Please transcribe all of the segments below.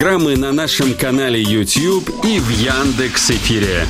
Программы на нашем канале YouTube и в Яндекс.Эфире.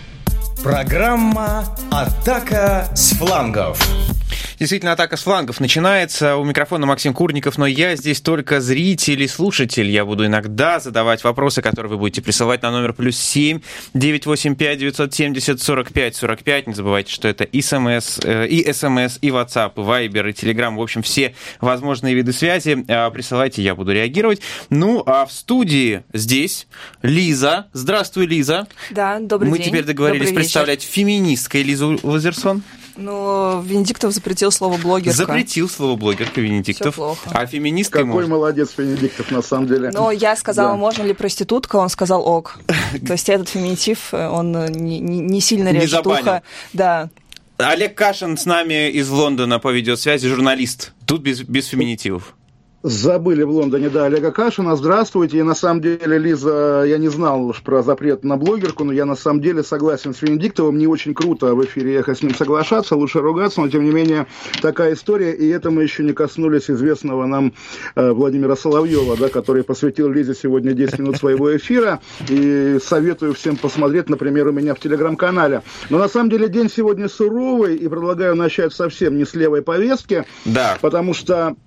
Программа «Атака с флангов». Действительно, атака с флангов начинается. У микрофона Максим Курников, но я здесь только зритель и слушатель. Я буду иногда задавать вопросы, которые вы будете присылать на номер +7 985 970 45 45. Не забывайте, что это и СМС, и WhatsApp, и Viber, и Telegram. В общем, все возможные виды связи. Присылайте, я буду реагировать. Ну, а в студии здесь Лиза. Здравствуй, Лиза. Да, добрый день. Мы теперь договорились представлять феминисткой Лизу Лазерсон. Ну, Венедиктов запретил слово «блогерка». Запретил слово «блогерка» Венедиктов. Всё плохо. А феминисткой Какой можно. молодец Венедиктов, на самом деле. Но я сказала, Да. можно ли проститутка, он сказал ок. То есть этот феминитив, он не сильно Не режет забанил. ухо. Да. Олег Кашин с нами из Лондона по видеосвязи, журналист. Тут без феминитивов. Забыли в Лондоне, да, Олега Кашина. Здравствуйте. И на самом деле, Лиза, я не знал про запрет на блогерку, но я на самом деле согласен с Венедиктовым. Не очень круто в эфире «Эхо» с ним соглашаться, лучше ругаться, но тем не менее такая история. И это мы еще не коснулись известного нам Владимира Соловьева, да, который посвятил Лизе сегодня 10 минут своего эфира. И советую всем посмотреть, например, у меня в Телеграм-канале. Но на самом деле день сегодня суровый, и предлагаю начать совсем не с левой повестки, Да. потому что,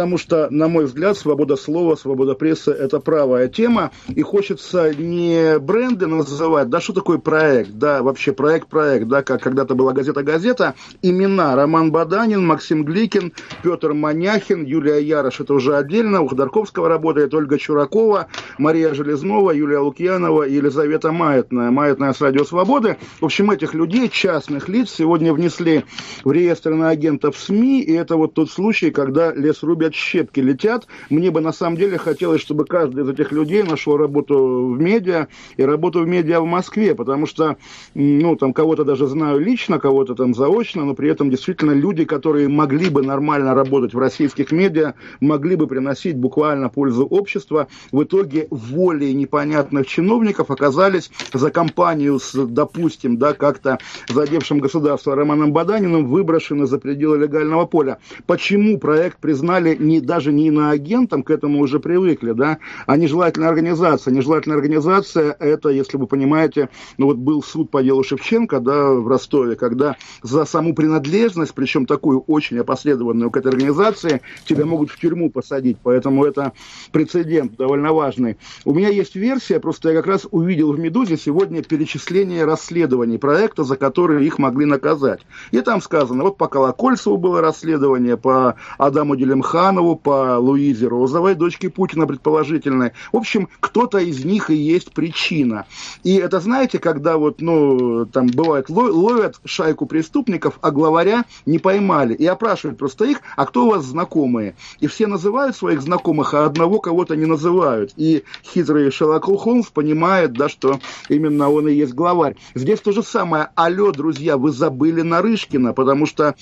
на мой взгляд, свобода слова, свобода прессы – это правая тема, и хочется не бренды называть, да, что такое проект, да, вообще проект, да, как когда-то была газета, имена: Роман Баданин, Максим Гликин, Петр Маняхин, Юлия Ярош, это уже отдельно, у Ходорковского работает, Ольга Чуракова, Мария Железнова, Юлия Лукьянова и Елизавета Маятная с Радио Свободы. В общем, этих людей, частных лиц, сегодня внесли в реестр иноагентов СМИ, и это вот тот случай, когда лес рубят, щепки летят. Мне бы на самом деле хотелось, чтобы каждый из этих людей нашел работу в медиа и работу в медиа в Москве, потому что, ну, там кого-то даже знаю лично, кого-то там заочно, но при этом действительно люди, которые могли бы нормально работать в российских медиа, могли бы приносить буквально пользу обществу, в итоге волей непонятных чиновников оказались за компанию с, допустим, да, как-то задевшим государство Романом Баданиным выброшены за пределы легального поля. Почему проект признали даже не иноагентом, к этому уже привыкли, да, а нежелательная организация. Нежелательная организация – это, если вы понимаете, ну вот был суд по делу Шевченко, да, в Ростове, когда за саму принадлежность, причем такую очень опосредованную к этой организации, тебя могут в тюрьму посадить, поэтому это прецедент довольно важный. У меня есть версия, просто я как раз увидел в «Медузе» сегодня перечисление расследований проекта, за которые их могли наказать. И там сказано, вот по Колокольцеву было расследование, по Адаму Делимханову, по Луизе Розовой, дочке Путина предположительной. В общем, кто-то из них и есть причина. И это, знаете, когда вот, ну, там бывает, ловят шайку преступников, а главаря не поймали. И опрашивают просто их, а кто у вас знакомые? И все называют своих знакомых, а одного кого-то не называют. И хитрый Шерлок Холмс понимает, да, что именно он и есть главарь. Здесь то же самое. Алло, друзья, вы забыли Нарышкина, потому что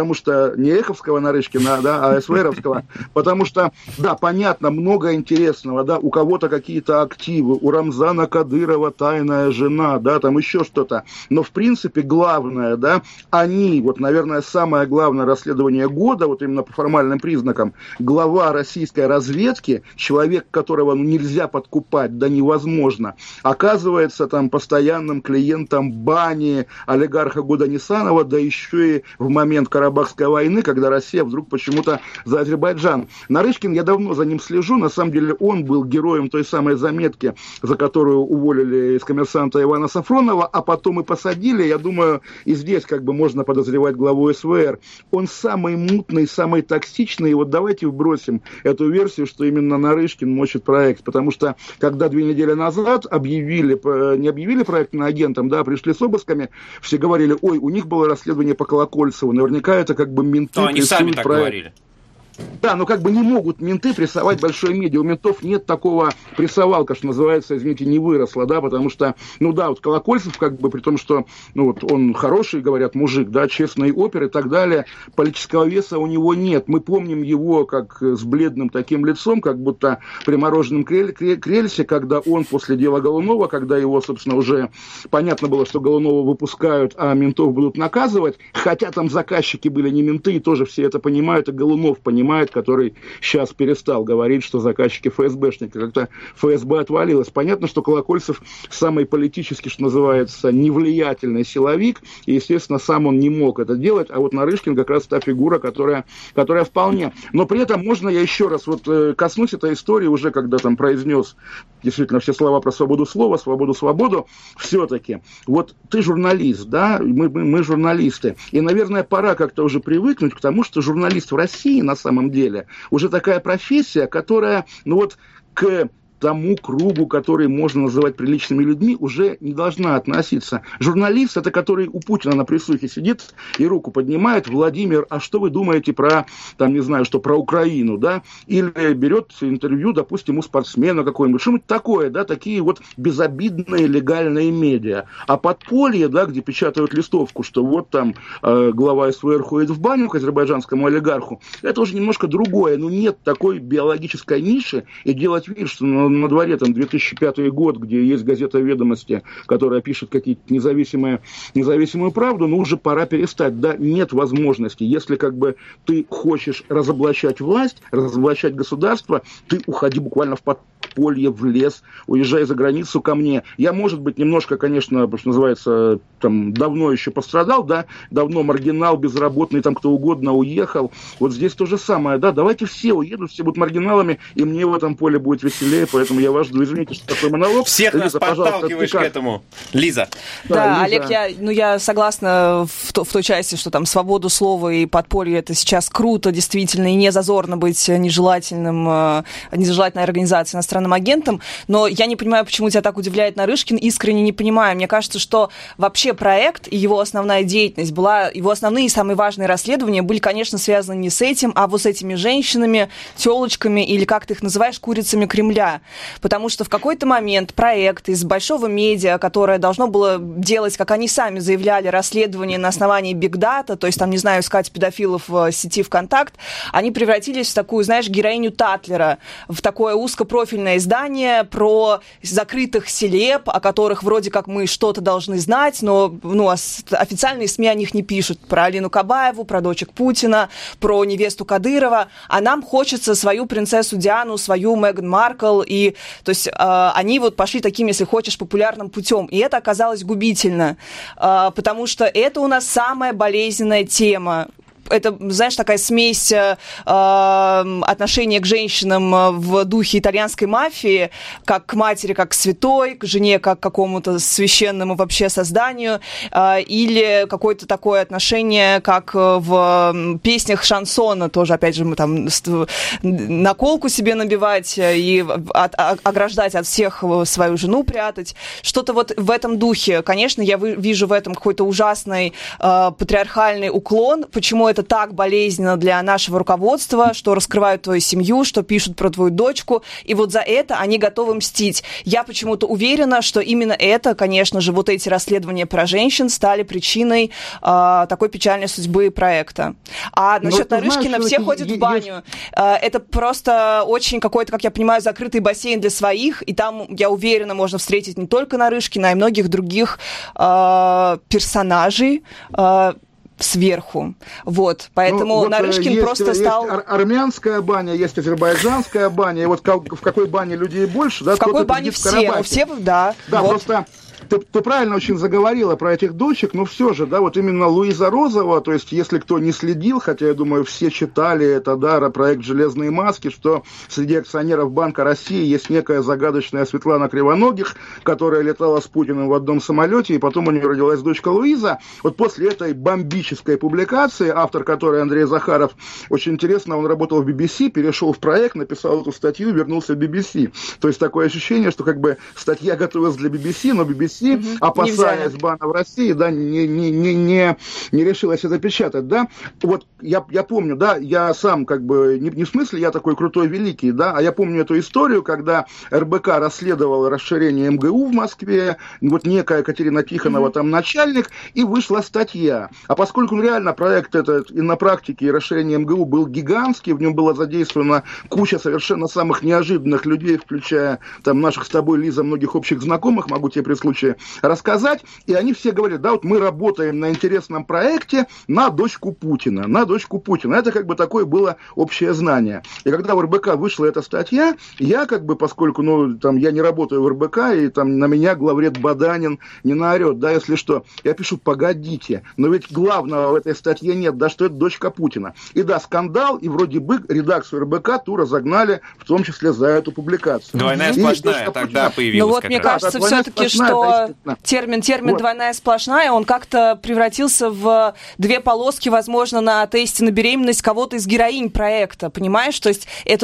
не Эховского Нарышкина, да, а СВРовского. Потому что, да, понятно, много интересного, да, у кого-то какие-то активы, у Рамзана Кадырова тайная жена, да, там еще что-то. Но, в принципе, главное, да, они, вот, наверное, самое главное расследование года, вот именно по формальным признакам, глава российской разведки, человек, которого нельзя подкупать, да невозможно, оказывается там постоянным клиентом бани олигарха Гуданисанова, да еще и в момент Карабахской войны, когда Россия вдруг почему-то за Азербайджан. Нарышкин, я давно за ним слежу, на самом деле он был героем той самой заметки, за которую уволили из «Коммерсанта» Ивана Сафронова, а потом и посадили. Я думаю, и здесь как бы можно подозревать главу СВР. Он самый мутный, самый токсичный, и вот давайте вбросим эту версию, что именно Нарышкин мочит проект, потому что когда 2 недели назад не объявили проект иноагентом, да, пришли с обысками, все говорили, ой, у них было расследование по Колокольцеву, наверняка это как бы менты. Но они сами так проект. говорили. Да, но как бы не могут менты прессовать большое медиа. У ментов нет такого прессовалка, что называется, извините, не выросла, да, потому что, ну да, вот Колокольцев, как бы, при том, что, ну вот, он хороший, говорят, мужик, да, честный опер и так далее, политического веса у него нет. Мы помним его как с бледным таким лицом, как будто при мороженом крельсе, когда он после дела Голунова, когда его, собственно, уже понятно было, что Голунова выпускают, а ментов будут наказывать, хотя там заказчики были не менты, и тоже все это понимают, и Голунов понимает, понимает, который сейчас перестал говорить, что заказчики ФСБшники. Как-то ФСБ отвалилось. Понятно, что Колокольцев самый политически, что называется, невлиятельный силовик, и, естественно, сам он не мог это делать, а вот Нарышкин как раз та фигура, которая вполне. Но при этом можно я еще раз вот коснусь этой истории, уже когда там произнес действительно все слова про свободу слова, свободу, все-таки. Вот ты журналист, да, мы журналисты, и, наверное, пора как-то уже привыкнуть к тому, что журналист в России на самом деле уже такая профессия, которая, ну вот, к тому кругу, который можно называть приличными людьми, уже не должна относиться. Журналист, это который у Путина на присухе сидит и руку поднимает: Владимир, а что вы думаете про, там, не знаю, что про Украину, да? Или берет интервью, допустим, у спортсмена какой-нибудь, что-нибудь такое, да, такие вот безобидные легальные медиа. А подполье, да, где печатают листовку, что вот там глава СВР ходит в баню к азербайджанскому олигарху, это уже немножко другое. Ну, нет такой биологической ниши, и делать вид, что на дворе там 2005 год, где есть газета «Ведомости», которая пишет какие-то независимую правду, но уже пора перестать. Да, нет возможности. Если как бы ты хочешь разоблачать власть, разоблачать государство, ты уходи буквально в подполье, в лес, уезжай за границу ко мне. Я, может быть, немножко, конечно, что называется, там, давно еще пострадал, да, давно маргинал, безработный, там, кто угодно уехал. Вот здесь то же самое, да, давайте все уедут, все будут маргиналами, и мне в этом поле будет веселее, поэтому я вас жду. Извините, что такой монолог. Всех Лиза, нас подталкиваешь к этому. Лиза. Да, Лиза. Олег, я согласна в той части, что там свободу слова и подполье — это сейчас круто, действительно, и не зазорно быть нежелательной организацией, иностранным агентом, но я не понимаю, почему тебя так удивляет Нарышкин, искренне не понимаю. Мне кажется, что вообще проект и его основная деятельность его основные и самые важные расследования были, конечно, связаны не с этим, а вот с этими женщинами, тёлочками, или как ты их называешь, курицами Кремля. Потому что в какой-то момент проект из большого медиа, которое должно было делать, как они сами заявляли, расследование на основании бигдата, то есть там, не знаю, искать педофилов в сети ВКонтакт, они превратились в такую, знаешь, героиню Татлера, в такое узкопрофильное издание про закрытых селеб, о которых вроде как мы что-то должны знать, но официальные СМИ о них не пишут. Про Алину Кабаеву, про дочек Путина, про невесту Кадырова, а нам хочется свою принцессу Диану, свою Меган Маркл, и то есть они вот пошли таким, если хочешь, популярным путем, и это оказалось губительно, потому что это у нас самая болезненная тема. Это, знаешь, такая смесь отношения к женщинам в духе итальянской мафии, как к матери, как к святой, к жене, как к какому-то священному вообще созданию, или какое-то такое отношение, как в песнях шансона, тоже, опять же, мы там наколку себе набивать и ограждать от всех свою жену, прятать. Что-то вот в этом духе. Конечно, я вижу в этом какой-то ужасный патриархальный уклон. Почему это так болезненно для нашего руководства, что раскрывают твою семью, что пишут про твою дочку, и вот за это они готовы мстить. Я почему-то уверена, что именно это, конечно же, вот эти расследования про женщин стали причиной такой печальной судьбы проекта. А насчет Нарышкина, все ходят в баню. Это просто очень какой-то, как я понимаю, закрытый бассейн для своих, и там, я уверена, можно встретить не только Нарышкина, а и многих других персонажей, сверху. Вот. Поэтому Нарышкин просто стал... Есть армянская баня, есть азербайджанская баня, и вот в какой бане людей больше, да? В какой бане все, да. Да, вот. Просто... Ты правильно очень заговорила про этих дочек, но все же, да, вот именно Луиза Розова, то есть если кто не следил, хотя, я думаю, все читали это, да, проект «Железные маски», что среди акционеров Банка России есть некая загадочная Светлана Кривоногих, которая летала с Путиным в одном самолете, и потом у нее родилась дочка Луиза. Вот после этой бомбической публикации, автор которой Андрей Захаров, очень интересно, он работал в BBC, перешел в проект, написал эту статью, вернулся в BBC. То есть такое ощущение, что как бы статья готовилась для BBC, но BBC, опасаясь бана в России, да, не решилась это печатать, да. Вот я помню, да, я сам как бы, не в смысле я такой крутой великий, да, а я помню эту историю, когда РБК расследовала расширение МГУ в Москве, вот некая Катерина Тихонова там начальник, и вышла статья. А поскольку реально проект этот и на практике, и расширение МГУ был гигантский, в нем была задействована куча совершенно самых неожиданных людей, включая там наших с тобой, Лиза, многих общих знакомых, могу тебе при случае решили рассказать, и они все говорят, да, вот мы работаем на интересном проекте на дочку Путина, Это как бы такое было общее знание. И когда в РБК вышла эта статья, я как бы, поскольку, там я не работаю в РБК, и там на меня главред Баданин не наорет, да, если что, я пишу, погодите, но ведь главного в этой статье нет, да, что это дочка Путина. И да, скандал, и вроде бы редакцию РБК ту разогнали, в том числе за эту публикацию. Двойная сплошная тогда появилась. Ну вот мне кажется, все-таки, что термин вот. «Двойная сплошная», он как-то превратился в две полоски, возможно, на тесте на беременность кого-то из героинь проекта, понимаешь? То есть это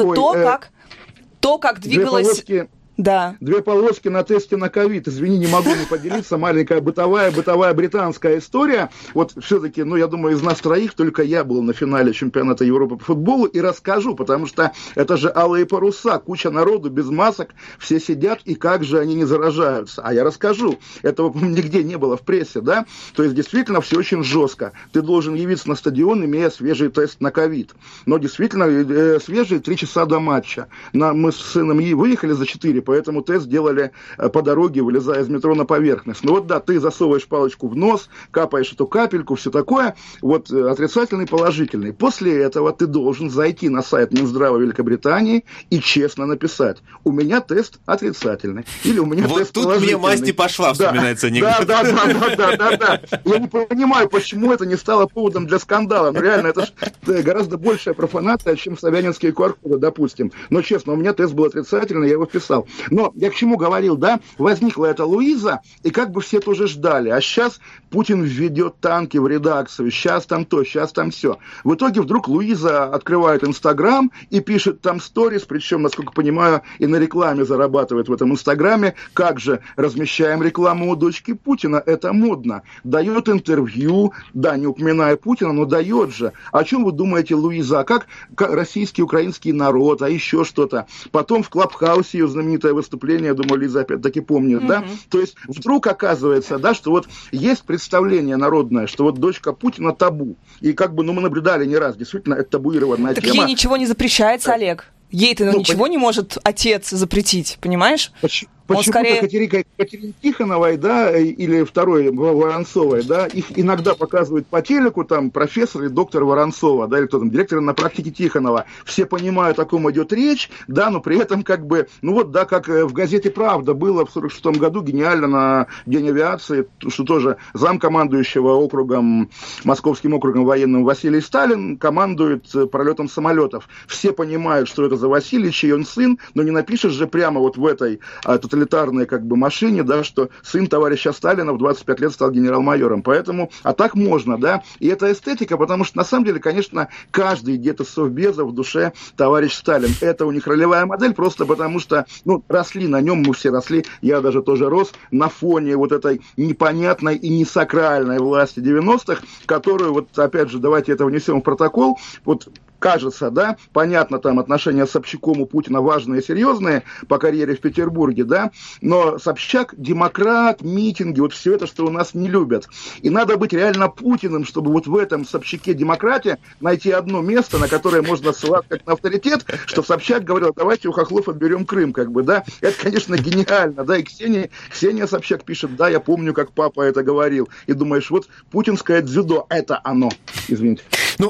как двигалось... Да. Две полоски на тесте на ковид. Извини, не могу не поделиться. Маленькая бытовая британская история. Вот все-таки, я думаю, из нас троих только я был на финале чемпионата Европы по футболу и расскажу, потому что это же алые паруса, куча народу без масок, все сидят, и как же они не заражаются. А я расскажу. Этого, нигде не было в прессе, да? То есть, действительно, все очень жестко. Ты должен явиться на стадион, имея свежий тест на ковид. Но действительно, свежий 3 часа до матча. Мы с сыном выехали за 4, поэтому тест делали по дороге, вылезая из метро на поверхность. Ну вот да, ты засовываешь палочку в нос, капаешь эту капельку, все такое, вот отрицательный, положительный. После этого ты должен зайти на сайт Минздрава Великобритании и честно написать: у меня тест отрицательный. Или у меня вот тест тут положительный. мне масти пошла, вспоминается анекдот. Да. Я не понимаю, почему это не стало поводом для скандала. Ну реально, это же гораздо большая профанация, чем собянинские QR-коды, допустим. Но честно, у меня тест был отрицательный, я его вписал. Но я к чему говорил, да, возникла эта Луиза, и как бы все тоже ждали, а сейчас Путин введет танки в редакцию, сейчас там то, сейчас там все. В итоге вдруг Луиза открывает Инстаграм и пишет там сторис, причем, насколько понимаю, и на рекламе зарабатывает в этом Инстаграме. Как же, размещаем рекламу у дочки Путина, это модно. Дает интервью, да, не упоминая Путина, но дает же. О чем вы думаете, Луиза? Как российский, украинский народ, а еще что-то? Потом в Клабхаусе ее знаменитое выступление, думаю, Лиза опять-таки помнит, да? То есть вдруг оказывается, да, что вот есть представление народное, что вот дочка Путина табу. И как бы, мы наблюдали не раз, действительно, это табуированная тема. Так ей ничего не запрещается, Олег. Ей-то ничего не может отец запретить, понимаешь? Почему-то скорее... Катерине Тихоновой, да, или второй Воронцовой, да, их иногда показывают по телеку, там, профессор или доктор Воронцова, да, или кто там, директор на практике Тихонова. Все понимают, о ком идет речь, да, но при этом как бы, как в газете «Правда» было в 1946 году гениально на День авиации, что тоже замкомандующего округом, Московским округом военным Василий Сталин командует пролетом самолетов. Все понимают, что это за Василий, чей он сын, но не напишешь же прямо вот в этой тоталитарной как бы машине, да, что сын товарища Сталина в 25 лет стал генерал-майором. Поэтому, а так можно, да. И это эстетика, потому что, на самом деле, конечно, каждый где-то совбеза в душе товарищ Сталин. Это у них ролевая модель, просто потому что, росли на нем, мы все росли, я даже тоже рос, на фоне вот этой непонятной и несакральной власти 90-х, которую, вот опять же, давайте это внесем в протокол, вот кажется, да, понятно, там отношения с Собчаком у Путина важные и серьезные по карьере в Петербурге, да, но Собчак демократ, митинги, вот все это, что у нас не любят. И надо быть реально Путиным, чтобы вот в этом Собчаке демократе найти одно место, на которое можно ссылаться как на авторитет, что Собчак говорил: давайте у хохлов отберем Крым, как бы, да. Это, конечно, гениально, да, и Ксения Собчак пишет: да, я помню, как папа это говорил. И думаешь, вот путинское дзюдо, это оно. Извините.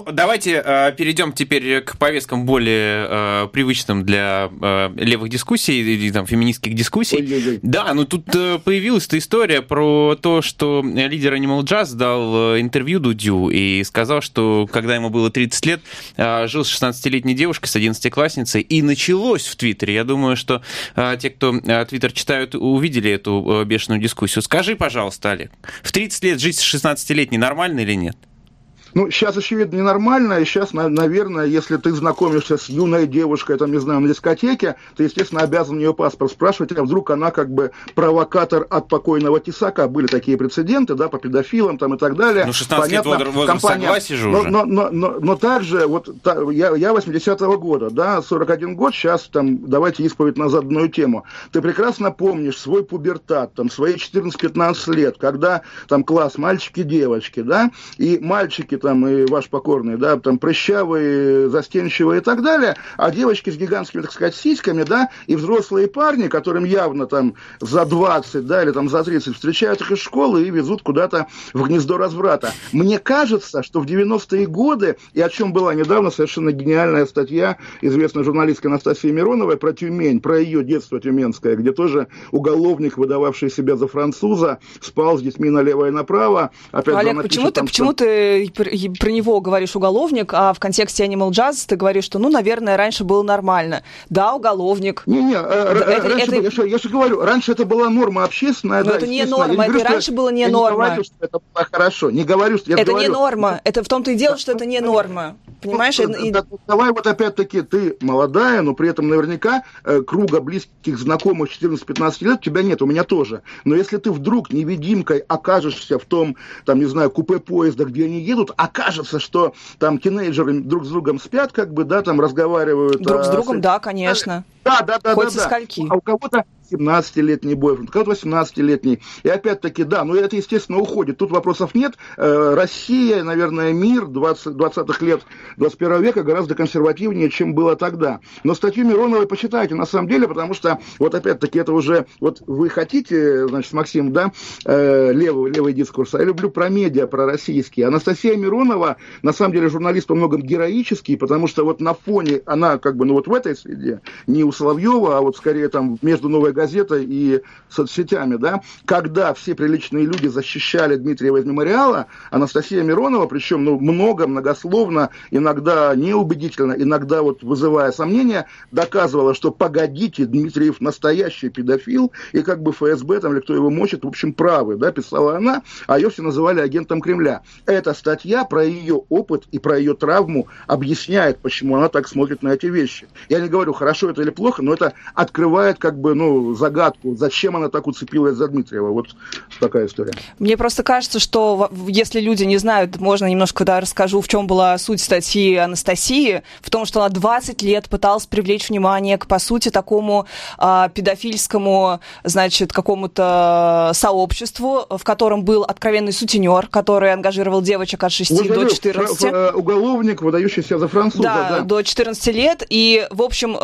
Давайте перейдем теперь к повесткам более привычным для левых дискуссий и там феминистских дискуссий. Ой-ой-ой. Да, тут появилась-то история про то, что лидер Animal Jazz дал интервью Дудю и сказал, что когда ему было 30 лет, жил с 16-летней девушкой, с 11-классницей, и началось в Твиттере. Я думаю, что те, кто Твиттер читают, увидели эту бешеную дискуссию. Скажи, пожалуйста, Олег, в 30 лет жить с 16-летней нормально или нет? Сейчас, очевидно, ненормально, и сейчас, наверное, если ты знакомишься с юной девушкой, там, не знаю, на дискотеке, ты, естественно, обязан у нее паспорт спрашивать, а вдруг она как бы провокатор от покойного Тесака, были такие прецеденты, да, по педофилам там и так далее. 16 лет возраст согласия же уже. Но также, вот, я 80-го года, да, 41 год, сейчас, там, давайте исповедь на заданную тему. Ты прекрасно помнишь свой пубертат, там, свои 14-15 лет, когда, там, класс мальчики-девочки, да, и мальчики там, и ваш покорный, да, там, прыщавые, застенчивые и так далее, а девочки с гигантскими, так сказать, сиськами, да, и взрослые парни, которым явно там за 20, да, или там за 30, встречают их из школы и везут куда-то в гнездо разврата. Мне кажется, что в 90-е годы, и о чем была недавно совершенно гениальная статья известной журналистки Анастасии Мироновой про Тюмень, про ее детство тюменское, где тоже уголовник, выдававший себя за француза, спал с детьми налево и направо. Опять Олег, почему ты про него говоришь уголовник, а в контексте Animal Jazz ты говоришь, что, ну, наверное, раньше было нормально. Да, уголовник. Я же говорю, раньше это была норма общественная. Но это не норма, это и раньше было не норма. Я не говорю, что это было хорошо, не говорю, что... Это не норма, это в том-то и дело, что это не норма. Понимаешь? Давай вот опять-таки, ты молодая, но при этом наверняка круга близких знакомых 14-15 лет у тебя нет, у меня тоже. Но если ты вдруг невидимкой окажешься в том, там, не знаю, купе поезда, где они едут, окажется, что там тинейджеры друг с другом спят, как бы, да, там разговаривают. Друг с другом, да, конечно. Да. Хоть со скольки. А у кого-то 17-летний бойфренд, у кого-то 18-летний. И опять-таки, да, но это, естественно, уходит. Тут вопросов нет. Россия, наверное, мир 20-х лет 21 века гораздо консервативнее, чем было тогда. Но статью Мироновой почитайте, на самом деле, потому что, вот опять-таки, это уже, вот вы хотите, значит, Максим, да, левый дискурс, а я люблю про медиа, про российские. Анастасия Миронова, на самом деле, журналист по многом героический, потому что вот на фоне, она как бы, ну вот в этой среде, не у Соловьева, а вот скорее там между «Новой газетой» и соцсетями, да, когда все приличные люди защищали Дмитриева из «Мемориала», Анастасия Миронова, причем, ну, многословно, иногда неубедительно, иногда вот вызывая сомнения, доказывала, что погодите, Дмитриев настоящий педофил, и как бы ФСБ там, или кто его мочит, в общем, правы, да, писала она, а ее все называли агентом Кремля. Эта статья про ее опыт и про ее травму объясняет, почему она так смотрит на эти вещи. Я не говорю, хорошо это или плохо, но это открывает, как бы, ну, загадку, зачем она так уцепилась за Дмитриева. Вот такая история. Мне просто кажется, что если люди не знают, можно немножко расскажу, в чем была суть статьи Анастасии, в том, что она 20 лет пыталась привлечь внимание к, по сути, такому педофильскому, значит, какому-то сообществу, в котором был откровенный сутенер, который ангажировал девочек от 6 до 14. Уголовник, выдающийся за француза. Да, до 14 лет. И, в общем,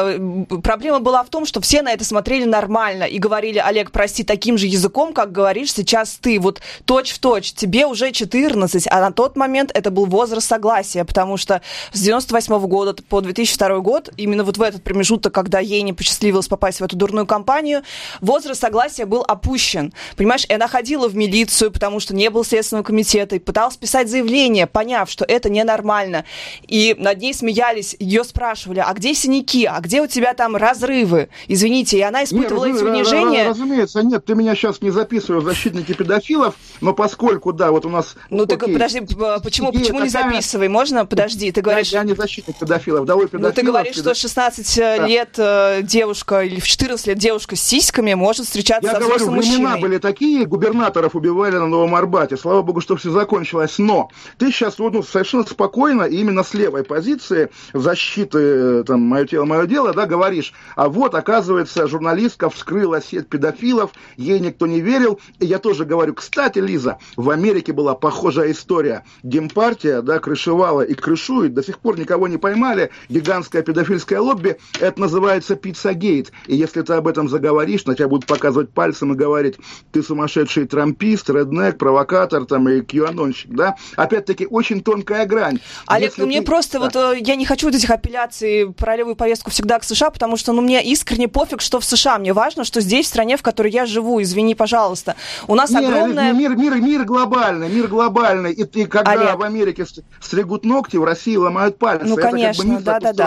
проблема была в том, что все на это смотрели нормально и говорили: Олег, прости, таким же языком, как говоришь сейчас ты, вот точь-в-точь, тебе уже 14, а на тот момент это был возраст согласия, потому что с 98 года по 2002 год, именно вот в этот промежуток, когда ей не посчастливилось попасть в эту дурную компанию, возраст согласия был опущен. Понимаешь, и она ходила в милицию, потому что не было Следственного комитета, и пыталась писать заявление, поняв, что это ненормально. И над ней смеялись, ее спрашивали: а где синяки, а где у тебя там разрывы? Извините, и она испытывала эти унижения. Разумеется, нет, ты меня сейчас не записываешь в защитники педофилов, но поскольку, да, вот у нас... Ну, так подожди, почему не записывай? Можно? Подожди, ты говоришь... Я не защитник педофилов, давай педофилов. Ну, ты говоришь, что 16 лет девушка или в 14 лет девушка с сиськами может встречаться со взрослым мужчиной. Времена были такие, губернаторов убивали на Новом Арбате, слава богу, что все закончилось, но ты сейчас совершенно спокойно и именно с левой позиции защиты, там, «Мое тело, мое дело», да, говоришь, а вот, оказывается, журналистка вскрыла сеть педофилов, ей никто не верил, и я тоже говорю, кстати, Лиза, в Америке была похожая история, Демпартия, да, крышевала и крышует, до сих пор никого не поймали, гигантское педофильское лобби, это называется Пиццагейт, и если ты об этом заговоришь, на тебя будут показывать пальцем и говорить: ты сумасшедший трампист, реднек, провокатор, там, и кьюанонщик, да, опять-таки, очень тонкая грань. Олег, ну мне просто, вот, я не хочу вот этих апелляций про левую повестку всегда к США, потому что, ну, мне искренне пофиг, что в США, мне важно, что здесь, в стране, в которой я живу, извини, пожалуйста, у нас огромная... Мир глобальный, и когда Олег, в Америке стригут ногти, в России ломают пальцы. Ну, это конечно, как бы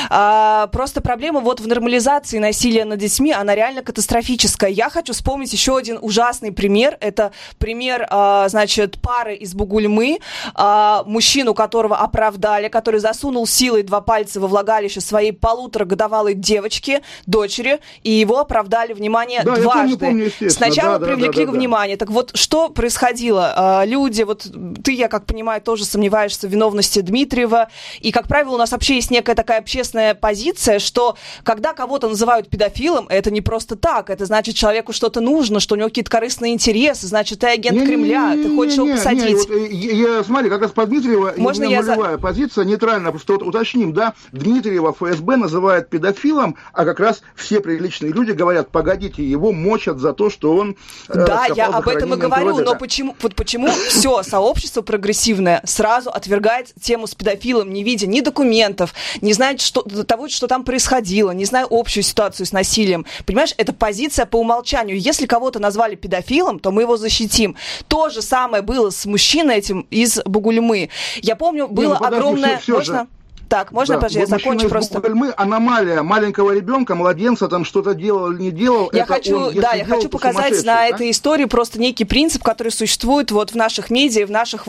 да. Просто проблема вот в нормализации насилия над детьми, она реально катастрофическая. Я хочу вспомнить еще один ужасный пример, это пример, значит, пары из Бугульмы, мужчину, которого оправдали, который засунул силой 2 пальца во влагалище своей 1,5-годовалой девочки, дочери, и его оправдали внимание дважды. Помню, Сначала привлекли к вниманию. Так вот, что происходило? Люди, вот ты, я как понимаю, тоже сомневаешься в виновности Дмитриева, и, как правило, у нас вообще есть некая такая общественная позиция, что когда кого-то называют педофилом, это не просто так, это значит, человеку что-то нужно, что у него какие-то корыстные интересы, значит, ты агент Кремля, ты хочешь его посадить. Смотри, как раз по Дмитриева нулевая позиция, нейтральная, просто вот уточним, да, Дмитриева ФСБ называет педофилом, а как раз все приличные люди говорят, погодите, его мочат за то, что он... Да, я об этом и говорю, но почему все сообщество прогрессивное сразу отвергает тему с педофилом, не видя ни документов, не знает того, что там происходило, не зная общую ситуацию с насилием. Понимаешь, это позиция по умолчанию. Если кого-то назвали педофилом, то мы его защитим. То же самое было с мужчиной этим из Бугульмы. Я помню, было огромное... Можно? Так, можно, я закончу просто. Аномалия маленького ребенка, младенца, там что-то делал или не делал. Я хочу показать на этой истории просто некий принцип, который существует вот в наших медиа, в наших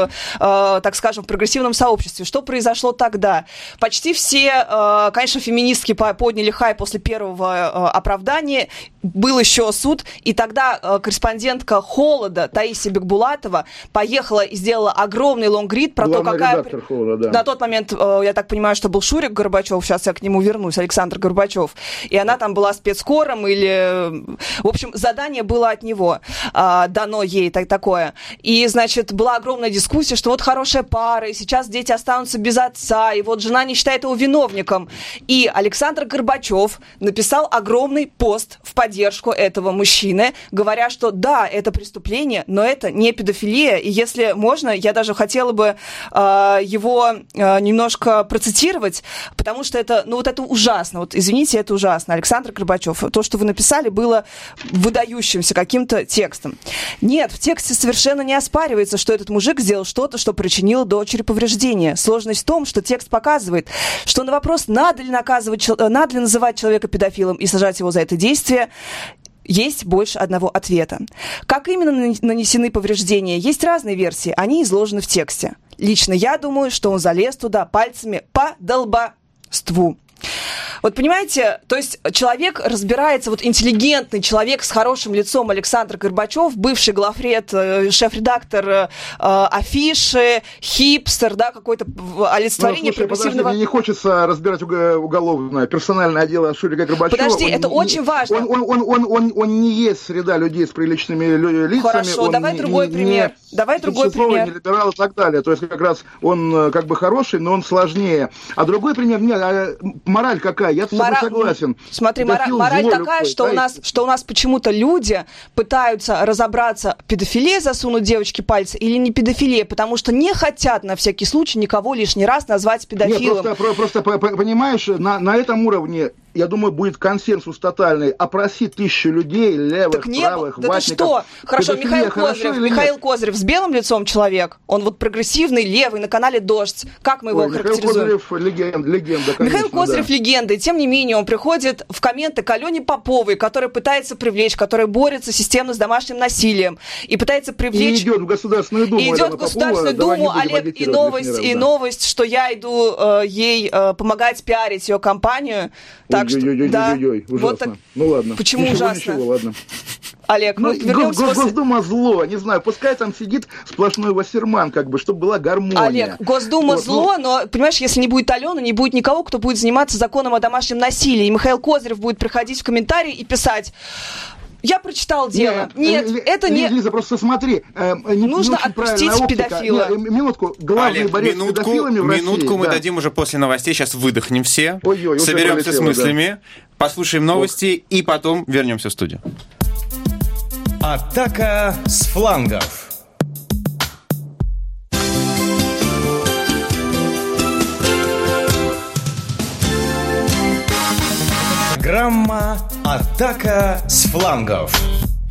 так скажем, в прогрессивном сообществе. Что произошло тогда? Почти все, конечно, феминистки подняли хай после первого оправдания. Был еще суд, и тогда корреспондентка «Холода» Таисия Бекбулатова поехала и сделала огромный лонгрид про то, какая... «Холода», да. На тот момент, я так понимаю, что был Шурик Горбачев, сейчас я к нему вернусь, Александр Горбачев, и она там была спецкором, или... В общем, задание было от него, дано ей такое. И, значит, была огромная дискуссия, что вот хорошая пара, и сейчас дети останутся без отца, и вот жена не считает его виновником. И Александр Горбачев написал огромный пост в поддержку этого мужчины, говоря, что да, это преступление, но это не педофилия. И если можно, я даже хотела бы его немножко процитировать, потому что это, это ужасно. Вот, извините, это ужасно. Александр Горбачев, то, что вы написали, было выдающимся каким-то текстом. Нет, в тексте совершенно не оспаривается, что этот мужик сделал что-то, что причинило дочери повреждения. Сложность в том, что текст показывает, что на вопрос, надо ли называть человека педофилом и сажать его за это действие, есть больше одного ответа. Как именно нанесены повреждения? Есть разные версии, они изложены в тексте. Лично я думаю, что он залез туда пальцами по долбоству. Вот понимаете, то есть человек разбирается, вот интеллигентный человек с хорошим лицом Александр Горбачев, бывший главред, шеф-редактор Афиши, хипстер, да, какое-то олицетворение прогрессивного... Мне не хочется разбирать уголовное, персональное дело Шурика Горбачева. Подожди, это очень важно. Он не есть среда людей с приличными лицами. Хорошо, давай другой пример. Не либерал и так далее. То есть как раз он как бы хороший, но он сложнее. А другой пример, мораль какая? Я с тобой согласен. Смотри, мораль такая, что у нас почему-то люди пытаются разобраться, педофилия засунуть девочке пальцы или не педофилия, потому что не хотят на всякий случай никого лишний раз назвать педофилом. Нет, просто понимаешь, на этом уровне, я думаю, будет консенсус тотальный. Опроси 1000 людей, левых, правых, ватников. Да ты что? Хорошо, Михаил Козырев с белым лицом человек. Он вот прогрессивный, левый, на канале «Дождь». Как мы его характеризуем? Михаил Козырев легенда, конечно. Михаил Козырев легенда, и тем не менее он приходит в комменты к Алене Поповой, которая пытается привлечь, которая борется системно с домашним насилием, и пытается привлечь... И идет в Государственную Думу. Олег, и новость, что я иду ей помогать пиарить ее компанию. Так что, да, вот так. Ну ладно. Почему ужасно? Ничего, ладно. Олег, Госдума зло, не знаю, пускай там сидит сплошной Вассерман, как бы, чтобы была гармония. Олег, Госдума зло, но, понимаешь, если не будет Алены, не будет никого, кто будет заниматься законом о домашнем насилии. И Михаил Козырев будет приходить в комментарии и писать: я прочитал дело. Нет, это не... Лиза, просто смотри. Нужно отпустить педофила. Минутку. Главный борец с педофилами в России. Минутку мы дадим уже после новостей. Сейчас выдохнем все. Соберемся с мыслями. Послушаем новости и потом вернемся в студию. Атака с флангов. Программа «Атака с флангов».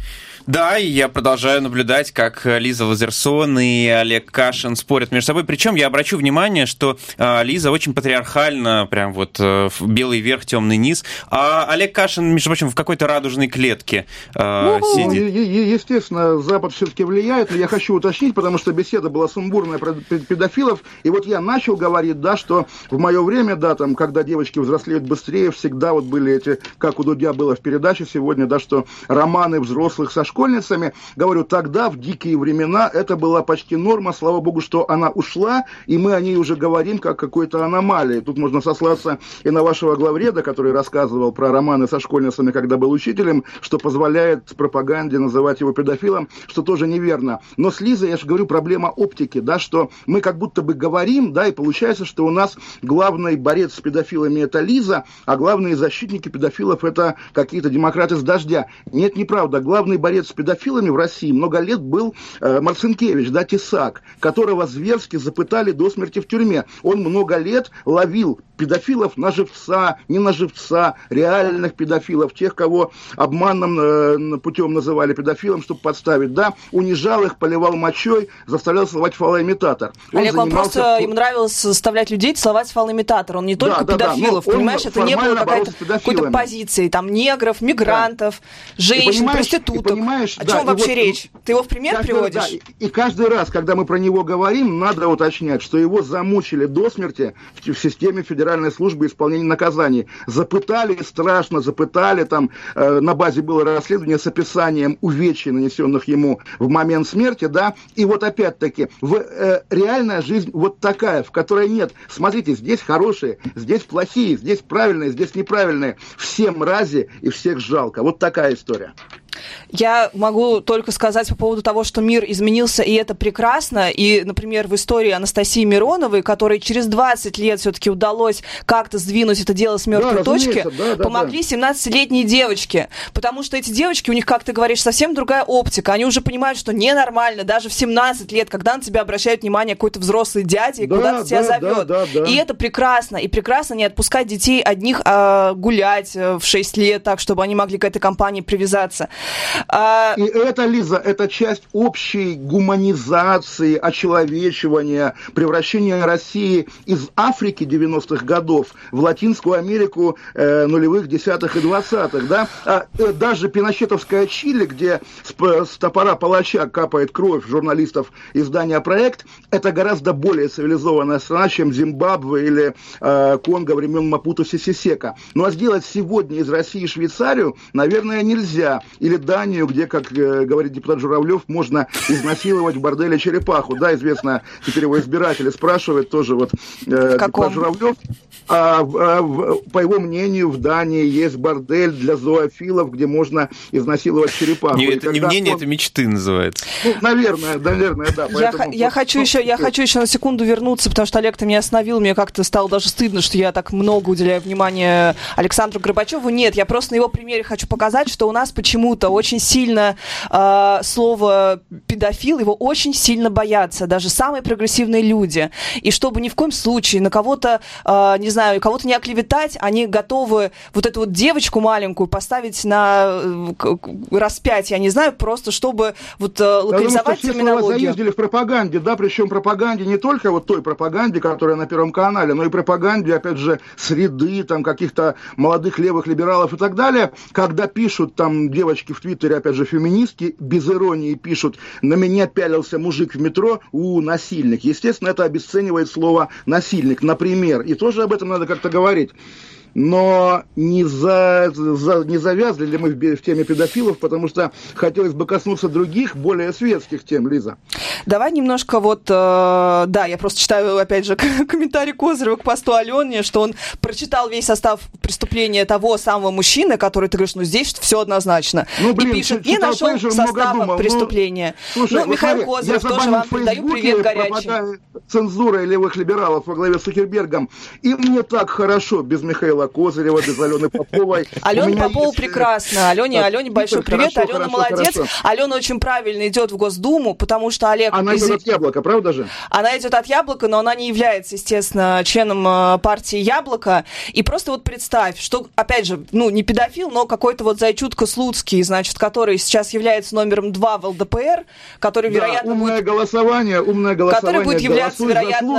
Да, и я продолжаю наблюдать, как Лиза Лазерсон и Олег Кашин спорят между собой. Причем я обращу внимание, что Лиза очень патриархально, прям вот белый верх, темный низ, а Олег Кашин, между прочим, в какой-то радужной клетке сидит. Естественно, Запад все-таки влияет, но я хочу уточнить, потому что беседа была сумбурная про педофилов, и вот я начал говорить, да, что в мое время, да, там, когда девочки взрослеют быстрее, всегда вот были эти, как у Дудя было в передаче сегодня, да, что романы взрослых со школьницами, говорю, тогда, в дикие времена, это была почти норма, слава богу, что она ушла, и мы о ней уже говорим как какой-то аномалии. Тут можно сослаться и на вашего главреда, который рассказывал про романы со школьницами, когда был учителем, что позволяет пропаганде называть его педофилом, что тоже неверно. Но с Лизой, я же говорю, проблема оптики, да, что мы как будто бы говорим, да, и получается, что у нас главный борец с педофилами это Лиза, а главные защитники педофилов это какие-то демократы с дождя. Нет, неправда. Главный борец с педофилами в России много лет был Марцинкевич, да, Тесак, которого зверски запытали до смерти в тюрьме. Он много лет ловил педофилов на живца, не на живца, реальных педофилов, тех, кого обманным путем называли педофилом, чтобы подставить, да, унижал их, поливал мочой, заставлял целовать фалоимитатор. Олег, вам просто ему нравилось заставлять людей целовать фалоимитатор. Он не только педофилов, понимаешь, это не было какой-то позиции, там, негров, мигрантов, женщин, проституток. О чем вообще речь? Ты его в пример приводишь? Да, и каждый раз, когда мы про него говорим, надо уточнять, что его замучили до смерти в системе Федеральной службы исполнения наказаний. Запытали, страшно запытали, там на базе было расследование с описанием увечий, нанесенных ему в момент смерти, да, и вот опять-таки реальная жизнь вот такая, в которой нет, смотрите, здесь хорошие, здесь плохие, здесь правильные, здесь неправильные, все мрази и всех жалко. Вот такая история. Я могу только сказать по поводу того, что мир изменился, и это прекрасно. И, например, в истории Анастасии Мироновой, которой через 20 лет все-таки удалось как-то сдвинуть это дело с мертвой точки, помогли 17-летние девочки. Потому что эти девочки, у них, как ты говоришь, совсем другая оптика. Они уже понимают, что ненормально даже в 17 лет, когда на тебя обращает внимание какой-то взрослый дядя и куда-то тебя зовет. И это прекрасно. И прекрасно не отпускать детей одних гулять в 6 лет так, чтобы они могли к этой компании привязаться. И это, Лиза, это часть общей гуманизации, очеловечивания, превращения России из Африки 90-х годов в Латинскую Америку нулевых, десятых и 20-х, да? Даже пиночетовская Чили, где с топора палача капает кровь журналистов издания «Проект», это гораздо более цивилизованная страна, чем Зимбабве или Конго времен Мапуту Сесе Сека. Ну а сделать сегодня из России Швейцарию, наверное, нельзя. Или Данию, где, как говорит депутат Журавлев, можно изнасиловать в борделе черепаху. Да, известно, теперь его избиратели спрашивают тоже вот депутат Журавлев. По его мнению, в Дании есть бордель для зоофилов, где можно изнасиловать черепаху. Нет, это не мнение, это мечты называется. Ну, наверное, да. Я хочу еще на секунду вернуться, потому что, Олег, ты меня остановил, мне как-то стало даже стыдно, что я так много уделяю внимания Александру Горбачеву. Нет, я просто на его примере хочу показать, что у нас почему-то очень сильно слово педофил, его очень сильно боятся, даже самые прогрессивные люди. И чтобы ни в коем случае на кого-то, не знаю, кого-то не оклеветать, они готовы вот эту вот девочку маленькую поставить на распятие, я не знаю, просто чтобы вот локализовать терминологию. Заездили в пропаганде, да, причем пропаганде не только вот той пропаганде, которая на Первом канале, но и пропаганде, опять же, среды, там, каких-то молодых левых либералов и так далее, когда пишут там девочки в Твиттере, опять же, феминистки, без иронии пишут: на меня пялился мужик в метро, насильник. Естественно, это обесценивает слово насильник, например, и тоже об этом надо как-то говорить. Но не завязли ли мы в теме педофилов, потому что хотелось бы коснуться других, более светских тем, Лиза. Давай немножко да, я просто читаю, опять же, комментарий Козырева к посту Алене, что он прочитал весь состав преступления того самого мужчины, который, ты говоришь, здесь все однозначно. И пишет, не нашел состава преступления. Слушай, Михаил Козырев, тоже вам передаю привет горячий. Цензура левых либералов во главе с Цукербергом. И мне так хорошо без Михаила Михаила Козырева, без Алены Поповой. Алена Попова прекрасно. Алене большой привет. Алена молодец. Алена очень правильно идет в Госдуму, потому что Олег... Она идет от Яблока, правда же? Она идет от Яблока, но она не является, естественно, членом партии Яблоко. И просто вот представь, что, опять же, не педофил, но какой-то вот зайчутка Слуцкий, значит, который сейчас является номером 2 в ЛДПР, который, вероятно, умное голосование, который будет являться, вероятно,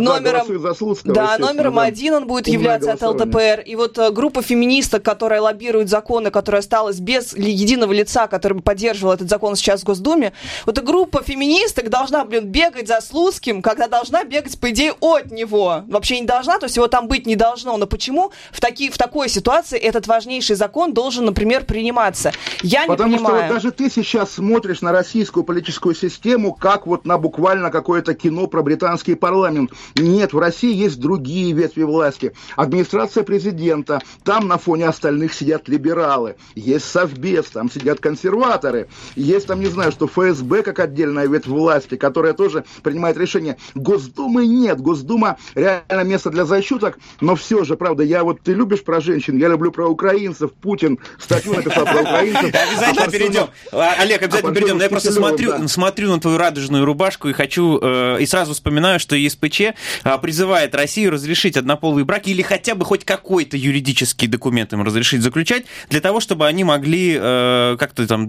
номером 1 он будет являться от ЛДПР. И вот группа феминисток, которая лоббирует законы, которая осталась без единого лица, который бы поддерживал этот закон сейчас в Госдуме, вот эта группа феминисток должна, бегать за Слуцким, когда должна бегать, по идее, от него. Вообще не должна, то есть его там быть не должно. Но почему в такой ситуации этот важнейший закон должен, например, приниматься? Я не понимаю. Потому что даже ты сейчас смотришь на российскую политическую систему, как вот на буквально какое-то кино про британский парламент. Нет, в России есть другие ветви власти. Администрация президента, там на фоне остальных сидят либералы. Есть Совбез, там сидят консерваторы. Есть там, не знаю, что ФСБ как отдельная ветвь власти, которая тоже принимает решения. Госдумы нет. Госдума реально место для зачуток, но все же, правда, ты любишь про женщин, я люблю про украинцев. Путин статью написал про украинцев. Обязательно перейдем. Олег, обязательно перейдем. Но я просто смотрю на твою радужную рубашку и хочу, и сразу вспоминаю, что ЕСПЧ призывает Россию разрешить однополые браки или хотя бы хоть какой-то юридический документ им разрешить заключать, для того, чтобы они могли как-то там,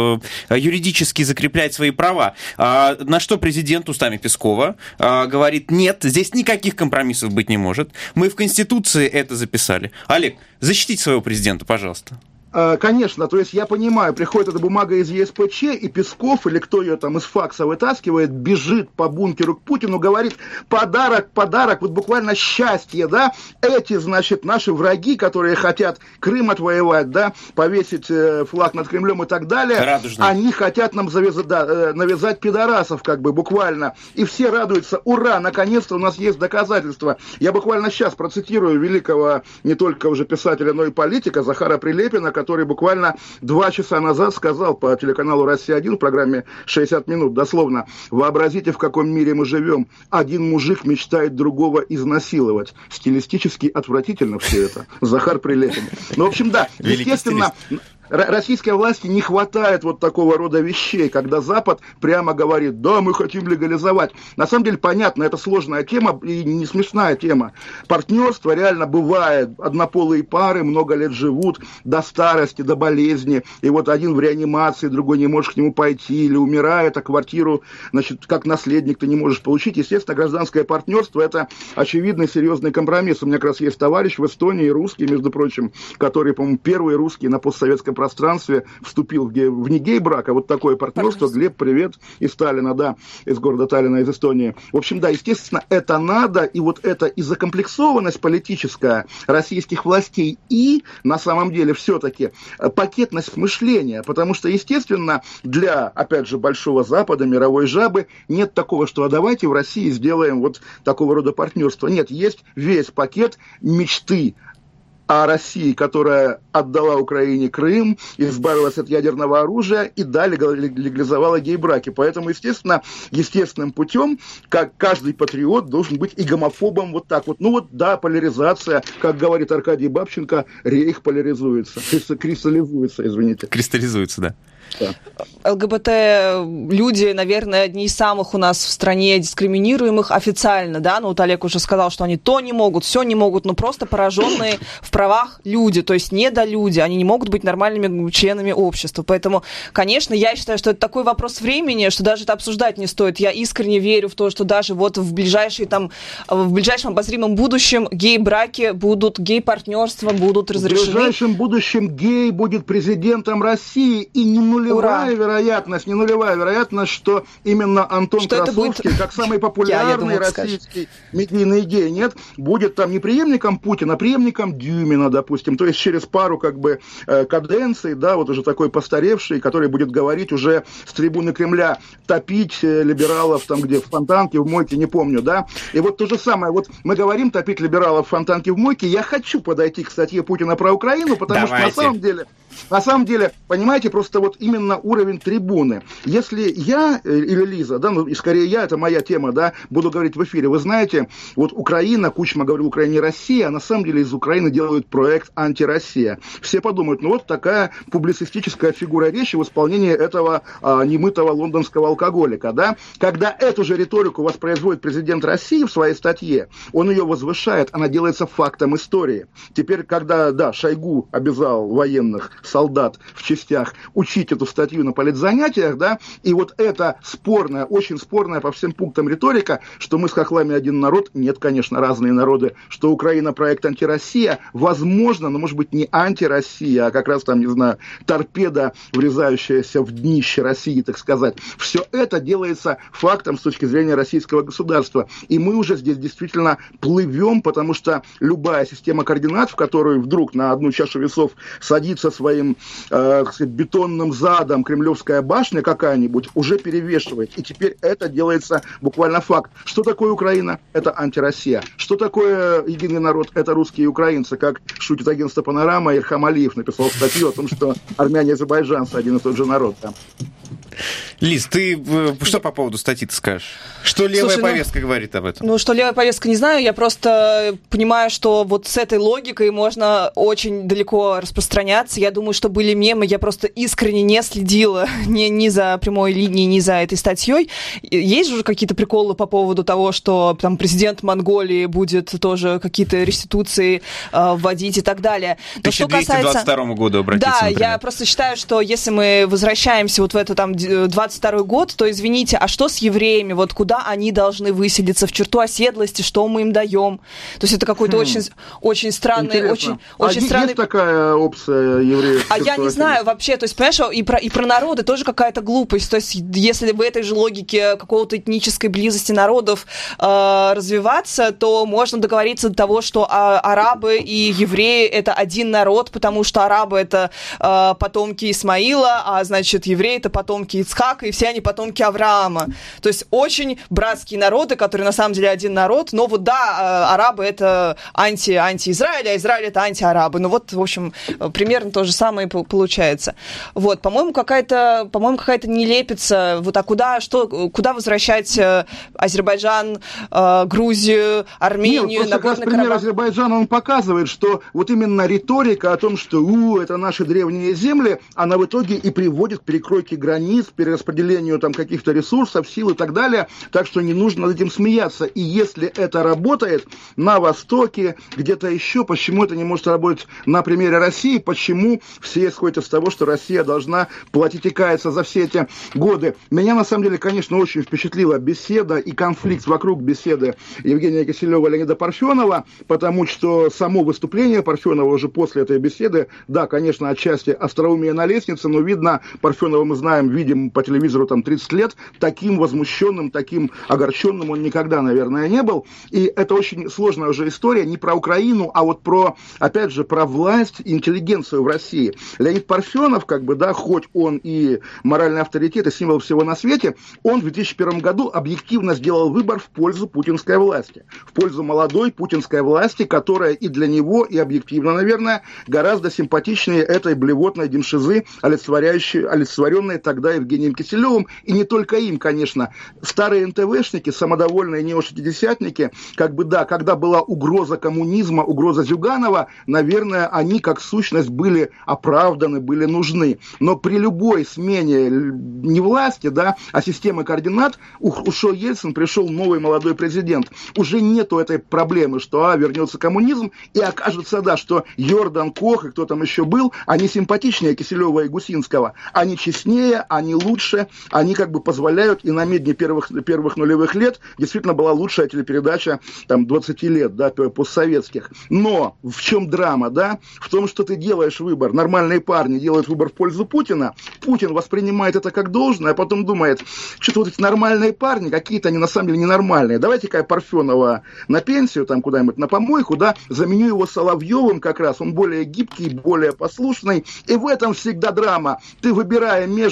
юридически закреплять свои права. На что президент устами Пескова говорит: нет, здесь никаких компромиссов быть не может. Мы в Конституции это записали. Олег, защитите своего президента, пожалуйста. Конечно, то есть я понимаю, приходит эта бумага из ЕСПЧ, и Песков, или кто ее там из факса вытаскивает, бежит по бункеру к Путину, говорит: подарок, вот буквально счастье, да, эти, значит, наши враги, которые хотят Крым отвоевать, да, повесить флаг над Кремлем и так далее, радужный. Они хотят нам навязать пидорасов, как бы, буквально, и все радуются: ура, наконец-то у нас есть доказательства. Я буквально сейчас процитирую великого не только уже писателя, но и политика Захара Прилепина, который буквально 2 часа назад сказал по телеканалу «Россия-1» в программе «60 минут», дословно: «Вообразите, в каком мире мы живем. Один мужик мечтает другого изнасиловать». Стилистически отвратительно все это. Захар Прилепин. Ну, в общем, да, естественно... Российской власти не хватает вот такого рода вещей, когда Запад прямо говорит: да, мы хотим легализовать. На самом деле, понятно, это сложная тема и не смешная тема. Партнерство реально бывает. Однополые пары много лет живут до старости, до болезни. И вот один в реанимации, другой не может к нему пойти или умирает, а квартиру, значит, как наследник ты не можешь получить. Естественно, гражданское партнерство – это очевидный серьезный компромисс. У меня как раз есть товарищ в Эстонии, русский, между прочим, который, по-моему, первый русский на постсоветском пространстве вступил в не гей-брак, а вот такое партнерство. Глеб, привет, из Таллина, да, из города Таллина, из Эстонии. В общем, да, естественно, это надо, и вот это и закомплексованность политическая российских властей, и, на самом деле, все-таки пакетность мышления, потому что, естественно, для, опять же, Большого Запада, мировой жабы, нет такого, что а давайте в России сделаем вот такого рода партнерство. Нет, есть весь пакет мечты о России, которая отдала Украине Крым, избавилась от ядерного оружия и далее легализовала гей-браки. Поэтому, естественно, естественным путем, как каждый патриот должен быть и гомофобом вот так вот. Ну вот, да, поляризация, как говорит Аркадий Бабченко, рейх поляризуется, кристаллизуется, извините. Кристаллизуется, да. Да. ЛГБТ-люди, наверное, одни из самых у нас в стране дискриминируемых официально, да, ну вот Олег уже сказал, что они то не могут, все не могут, но просто пораженные в правах люди, то есть недолюди, они не могут быть нормальными членами общества, поэтому, конечно, я считаю, что это такой вопрос времени, что даже это обсуждать не стоит, я искренне верю в то, что даже вот в ближайшем обозримом будущем гей-браки будут, гей-партнерства будут разрешены. В ближайшем будущем гей будет президентом России, и не нулевая вероятность, что именно Антон Красовский, как самый популярный российский медийный гей, будет там не преемником Путина, а преемником Дюмина, допустим, то есть через пару каденций, да, вот уже такой постаревший, который будет говорить уже с трибуны Кремля, топить либералов там где, в Фонтанке, в Мойке, не помню, да, и вот то же самое, вот мы говорим топить либералов в Фонтанке, в Мойке, я хочу подойти к статье Путина про Украину, потому что на самом деле, понимаете, просто вот именно уровень трибуны. Если я или Лиза, да, ну и скорее я, это моя тема, да, буду говорить в эфире, вы знаете, вот Украина, Кучма говорил, Украина не Россия, а на самом деле из Украины делают делают проект «Антироссия». Все подумают, ну вот такая публицистическая фигура речи в исполнении этого немытого лондонского алкоголика, да? Когда эту же риторику воспроизводит президент России в своей статье, он ее возвышает, она делается фактом истории. Теперь, когда, да, Шойгу обязал военных солдат в частях учить эту статью на политзанятиях, да, и вот эта спорная, очень спорная по всем пунктам риторика, что мы с хохлами один народ, нет, конечно, разные народы, что Украина проект «Антироссия», возможно, но может быть не «Антироссия», а как раз там, не знаю, торпеда, врезающаяся в днище России, так сказать. Все это делается фактом с точки зрения российского государства. И мы уже здесь действительно плывем, потому что любая система координат, в которую вдруг на одну чашу весов садится своим бетонным задом Кремлевская башня какая-нибудь, уже перевешивает. И теперь это делается буквально факт. Что такое Украина? Это «Антироссия». Что такое единый народ? Это русские и украинцы. Как шутит агентство «Панорама», Ильхам Алиев написал статью о том, что армяне и азербайджанцы один и тот же народ. Да. Лиз, ты что по поводу статьи-то скажешь? Что левая повестка говорит об этом? Ну, что левая повестка, не знаю. Я просто понимаю, что вот с этой логикой можно очень далеко распространяться. Я думаю, что были мемы. Я просто искренне не следила ни за прямой линией, ни за этой статьей. Есть же какие-то приколы по поводу того, что там президент Монголии будет тоже какие-то реституции вводить и так далее. Но 1222 году обратиться, да, например. Я просто считаю, что если мы возвращаемся вот в это там 22 год, то, извините, а что с евреями? Вот куда они должны выселиться? В черту оседлости? Что мы им даем? То есть это какой-то очень странный... Очень странный... Есть такая опция евреев? А я не знаю вообще. То есть, понимаешь, и про народы тоже какая-то глупость. То есть если в этой же логике какого-то этнической близости народов развиваться, то можно договориться до того, что арабы и евреи — это один народ, потому что арабы — это потомки Исмаила, а значит, евреи — это потомки Ицхака, и все они потомки Авраама. То есть очень братские народы, которые на самом деле один народ, но вот да, арабы — это анти-Израиль, а Израиль — это анти-арабы. Ну вот, в общем, примерно то же самое получается. Вот, по-моему, какая-то нелепица. Вот, а куда возвращать Азербайджан, Грузию, Армению, Нагорный Карабах? Пример Азербайджана, он показывает, что вот именно риторика о том, что это наши древние земли, она в итоге и приводит к перекройке границ, перераспределению там каких-то ресурсов, сил и так далее. Так что не нужно над этим смеяться. И если это работает на Востоке, где-то еще, почему это не может работать на примере России? Почему все исходят из того, что Россия должна платить и каяться за все эти годы? Меня, на самом деле, конечно, очень впечатлила беседа и конфликт вокруг беседы Евгения Киселева и Леонида Парфенова, потому что само выступление Парфенова уже после этой беседы, да, конечно, отчасти остроумие на лестнице, но видно, Парфенова мы знаем, видим по телевизору там 30 лет, таким возмущенным, таким огорченным он никогда, наверное, не был. И это очень сложная уже история, не про Украину, а вот про, опять же, про власть и интеллигенцию в России. Леонид Парфенов, хоть он и моральный авторитет, и символ всего на свете, он в 2001 году объективно сделал выбор в пользу путинской власти, в пользу молодой путинской власти, которая и для него, и объективно, наверное, гораздо симпатичнее этой блевотной демшизы, олицетворенной тогда Евгением Киселевым, и не только им, конечно. Старые НТВшники, самодовольные неошестидесятники, когда была угроза коммунизма, угроза Зюганова, наверное, они как сущность были оправданы, были нужны. Но при любой смене не власти, да, а системы координат, ушел Ельцин, пришел новый молодой президент. Уже нету этой проблемы, что вернется коммунизм, и окажется, да, что Йордан, Кох и кто там еще был, они симпатичнее Киселева и Гусинского. Они честнее, они лучше, они позволяют, и на медне первых нулевых лет действительно была лучшая телепередача там 20 лет, да, постсоветских. Но в чем драма, да? В том, что ты делаешь выбор, нормальные парни делают выбор в пользу Путина, Путин воспринимает это как должное, а потом думает, что-то вот эти нормальные парни, какие-то они на самом деле ненормальные. Давайте-ка Парфенова на пенсию, там куда-нибудь на помойку, да, заменю его Соловьевым как раз, он более гибкий, более послушный, и в этом всегда драма. Ты, выбирая между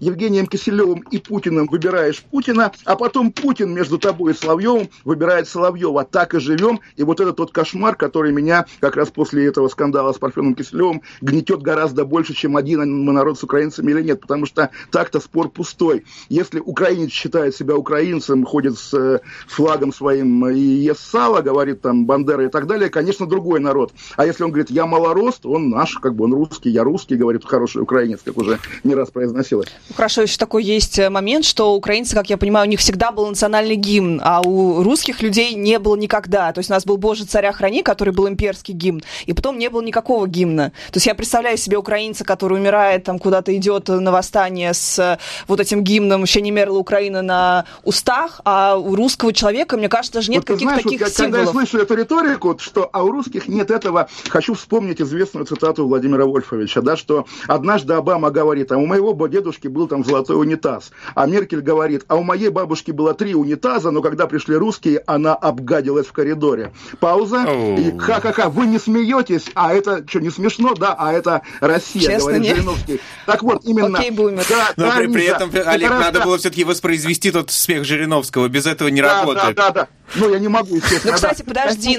Евгением Киселевым и Путиным выбираешь Путина, а потом Путин между тобой и Соловьевым выбирает Соловьева. Так и живем. И вот это тот кошмар, который меня как раз после этого скандала с Парфеном Киселевым гнетет гораздо больше, чем один мы народ с украинцами или нет. Потому что так-то спор пустой. Если украинец считает себя украинцем, ходит с флагом своим и ест сало, говорит там Бандера и так далее, конечно, другой народ. А если он говорит, я малорост, он наш, как бы он русский, я русский, говорит хороший украинец, как уже не раз произносилось. Хорошо, еще такой есть момент, что украинцы, как я понимаю, у них всегда был национальный гимн, а у русских людей не было никогда. То есть у нас был «Боже, царя храни», который был имперский гимн, и потом не было никакого гимна. То есть я представляю себе украинца, который умирает, там куда-то идет на восстание с вот этим гимном «Еще не мерла Украина» на устах, а у русского человека, мне кажется, даже нет каких-то таких символов. Когда я слышу эту риторику, что а у русских нет этого, хочу вспомнить известную цитату Владимира Вольфовича, да, что однажды Обама говорит, а у моего дедушки был там золотой унитаз, а Меркель говорит, а у моей бабушки было 3 унитаза, но когда пришли русские, она обгадилась в коридоре. Пауза, и ха-ха-ха, вы не смеетесь, а это, что, не смешно, да, а это Россия, честно, говорит нет. Жириновский. Так вот, именно... Окей, бумер. Но при этом, Олег, надо было все-таки воспроизвести тот смех Жириновского, без этого не работает. Да. Ну, я не могу, естественно. Ну, кстати, подожди.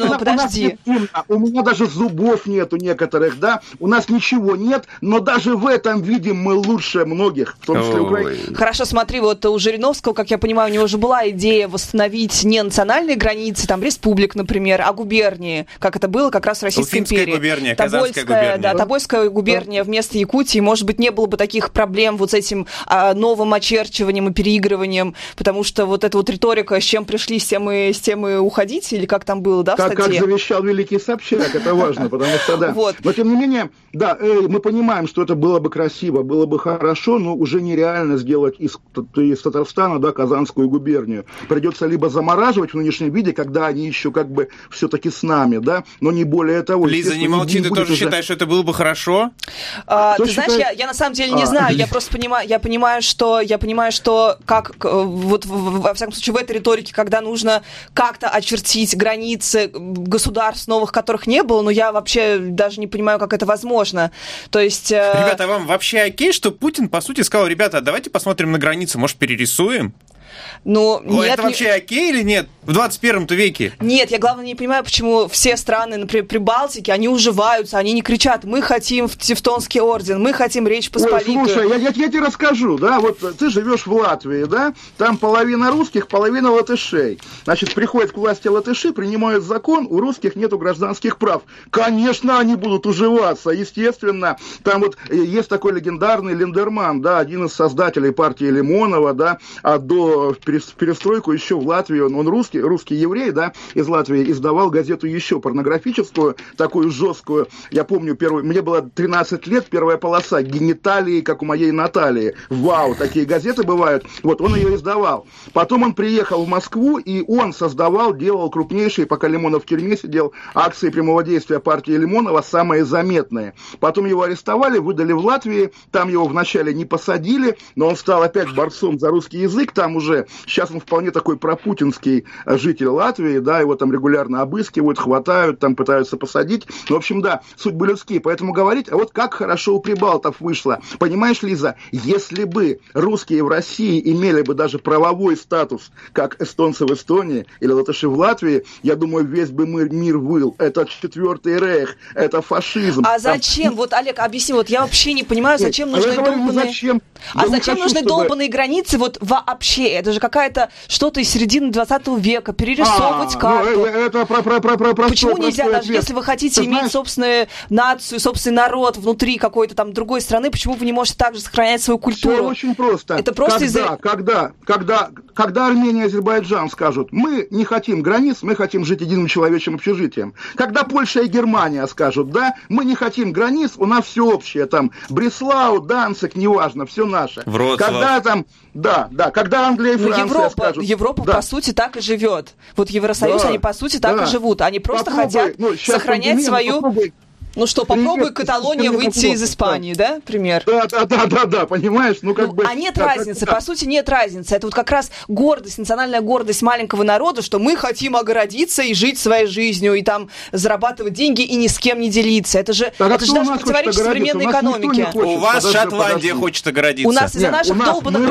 У меня даже зубов нету некоторых, да, у нас ничего нет, но даже в этом виде мы лучше многих, в том числе украинцев. Хорошо, смотри, вот у Жириновского, как я понимаю, у него же была идея восстановить не национальные границы, там, республик, например, а губернии, как это было как раз в Российской империи. Губерния, Казанская губерния. Да, Тобольская губерния вместо Якутии, может быть, не было бы таких проблем вот с этим новым очерчиванием и переигрыванием, потому что вот эта вот риторика, с чем пришли, с тем и уходить, или как там было, да, в статье? Как завещал великий Собчак, это важно, потому что, да. Вот. Но, тем не менее, да, мы понимаем, что это было бы красиво, было бы хорошо, но уже нереально сделать из Татарстана, да, Казанскую губернию. Придется либо замораживать в нынешнем виде, когда они еще как бы все-таки с нами, да, но не более того. Лиза, не молчи, ты тоже считаешь, что это было бы хорошо? Ты знаешь, я на самом деле не знаю, я просто понимаю, что как, вот, во всяком случае, в этой риторике, когда нужно как-то очертить границы государств новых, которых не было, но я вообще даже не понимаю, как это возможно. То есть... Ребята, вам вообще окей, что Путин, по сути, сказал, ребята, давайте посмотрим на границу, может, перерисуем? Ну, нет, это вообще окей или нет? В 21 веке? Нет, я, главное, не понимаю, почему все страны, например, Прибалтики, они уживаются, они не кричат, мы хотим в Тевтонский орден, мы хотим Речь Посполитую. Ой, слушай, я тебе расскажу, да, вот ты живешь в Латвии, да, там половина русских, половина латышей. Значит, приходят к власти латыши, принимают закон, у русских нету гражданских прав. Конечно, они будут уживаться, естественно. Там вот есть такой легендарный Линдерман, да, один из создателей партии Лимонова, да, а до перестройку еще в Латвии, он русский еврей, да, из Латвии, издавал газету еще порнографическую, такую жесткую. Я помню, мне было 13 лет, первая полоса, гениталии, как у моей Натальи. Вау, такие газеты бывают. Вот, он ее издавал. Потом он приехал в Москву, и он делал крупнейшие, пока Лимонов в тюрьме сидел, акции прямого действия партии Лимонова, самые заметные. Потом его арестовали, выдали в Латвии, там его вначале не посадили, но он стал опять борцом за русский язык, там уже, сейчас он вполне такой пропутинский житель Латвии, да, его там регулярно обыскивают, хватают, там пытаются посадить. В общем, да, судьбы людские. Поэтому говорить, а вот как хорошо у прибалтов вышло. Понимаешь, Лиза, если бы русские в России имели бы даже правовой статус, как эстонцы в Эстонии или латыши в Латвии, я думаю, весь бы мир выл. Это Четвертый Рейх, это фашизм. А зачем? Вот, Олег, объясни, вот я вообще не понимаю, зачем нужны долбанные... Зачем нужны долбанные границы вот вообще? Это же какая-то что-то из середины 20 века, перерисовывать карту. Это почему нельзя, даже если вы хотите иметь собственную нацию, собственный народ внутри какой-то там другой страны, почему вы не можете также сохранять свою культуру? Все очень просто. Это просто когда Армения и Азербайджан скажут, мы не хотим границ, мы хотим жить единым человеческим общежитием. Когда Польша и Германия скажут, да, мы не хотим границ, у нас все общее, там, Бреслау, Данциг, неважно, все наше. Вроцлав. Когда там, когда Англия и Франция скажут... Европа, по сути, так и живет. Вот Евросоюз, они, по сути, так и живут. Они просто хотят сохранять свою... Ну что, попробуй Каталония выйти из Испании, да, например? Да, понимаешь? А нет разницы, по сути, нет разницы. Это вот как раз гордость, национальная гордость маленького народа, что мы хотим огородиться и жить своей жизнью, и там зарабатывать деньги, и ни с кем не делиться. Это же даже противоречит современной экономике. У вас Шотландия хочет огородиться. У нас из-за наших долбанных